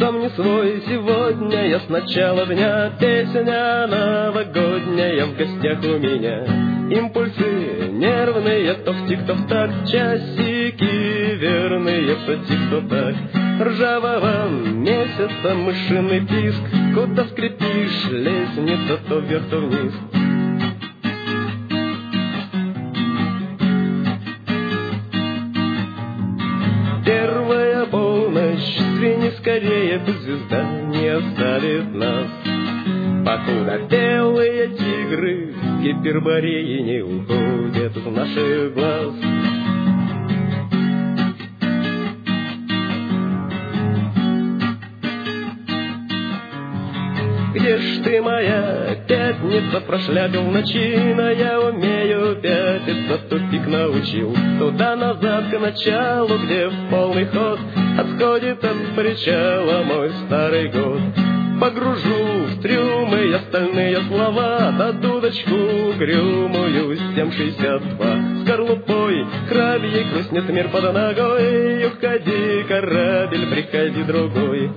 сам не свой сегодня, я с начала дня. Песня новогодняя в гостях у меня. Импульсы нервные, то в тик, то в так. Часики верные, то тик, то так. Ржавого месяца мышиный писк. Куда скрипишь, лестница то вверх, то вниз. Первая полночь, звени скорее, пусть звезда не оставит нас. Покуда белые тигры Гипербореи не уходят из наших глаз. Где ж ты, моя пятница, прошляпил в ночи, но я умею пятиться, тупик научил. Туда-назад к началу, где в полный ход отсходит от причала мой старый год. Погружу в трюмы и остальные слова, на дудочку угрюмую 762. Скорлупой крабьей хрустнет мир под ногой, уходи, корабль, приходи другой.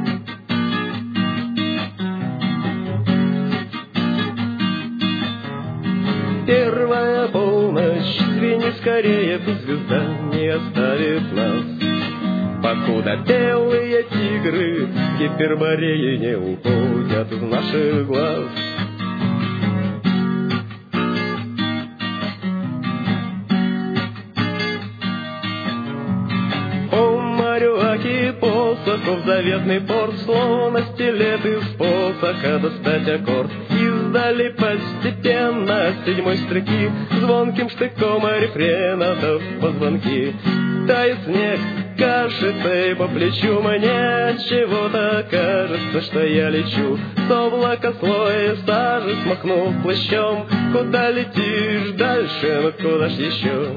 Первая полночь, звени скорее, пусть звезда не оставит нас. Покуда белые тигры Гипербореи не уходят из наших глаз. О, Марюаки, посохов заветный порт, словно стилет из посоха достать аккорд. Издали постепенно от седьмой строки звонким штыком рефрена да в позвонки. Тает снег, кашится и по плечу мне чего-то кажется, что я лечу. С облака слоя сажи смахнув плащом. Куда летишь дальше, ну куда ж еще?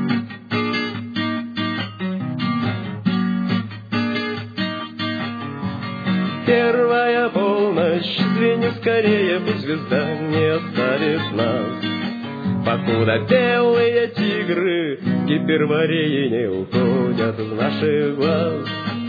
Первая полночь, звени скорее, пусть звезда не оставит нас. Покуда белые тигры Гипербореи не уходят из наших глаз.